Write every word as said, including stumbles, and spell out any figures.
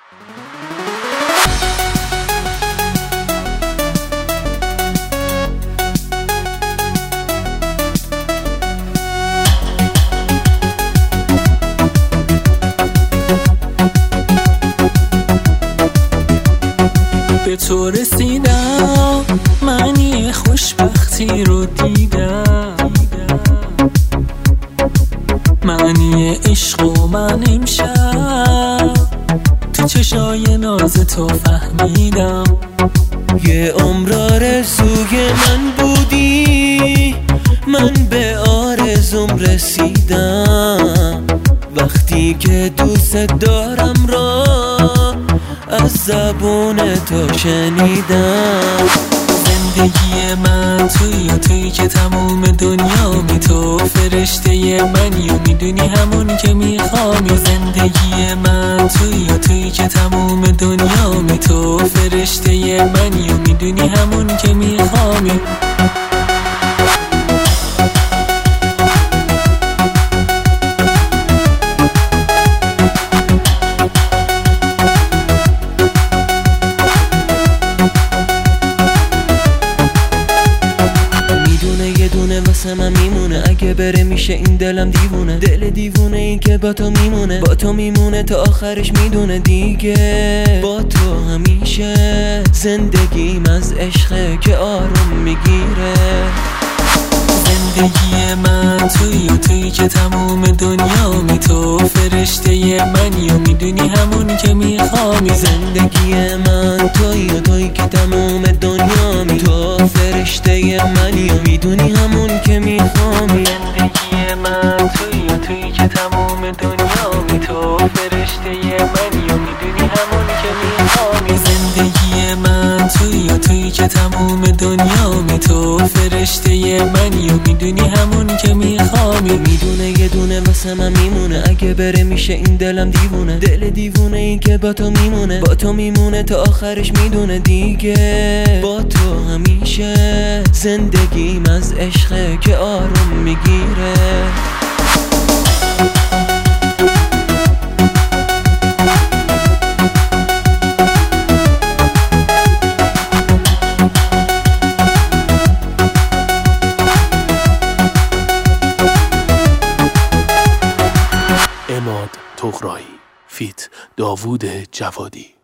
به تو رسیدم، معنی خوشبختی رو دیدم، معنی عشق و من امشب تو چشای ناز تو فهمیدم. یه عمر آرزوی من بودی، من به آرزوم رسیدم. وقتی که دوست دارم را از زبون تو شنیدم. زندگی من توی و توی که تموم دنیا می، تو فرشته منی و میدونی همون که میخوامی. زندگی من توی و توی که تموم دنیا می، تو فرشته منی و میدونی همون که میخوامی. واسه من میمونه، اگه بره میشه این دلم دیوونه. دل دیوونه ای که با تو میمونه، با تو میمونه تا آخرش میدونه دیگه. با تو همیشه زندگیم از عشقه که آروم میگیره. زندگی من توی و توی که تموم دنیا می، تو فرشته منی و میدونی همون که میخوامی. زندگی من توی و توی که تموم دنیا می، تو فرشته منی و میدونی همون که میخوامی. زندگی من توی و توی که تموم دنیا می، تو فرشته منی و میدونی همون که میخوامی. زندگی من توی و توی که تموم دنیا می، تو فرشته منی و میدونی همون که میخوامی. میدونه یه دونه واسه من میمونه، اگه بره میشه این دلم دیوونه. دل دیوونه ای که با تو میمونه، با تو میمونه تا آخرش میدونه دیگه. با تو همیشه زندگیم از عشقه که آروم میگیره. اماد طغرایی فیت داوود جوادی.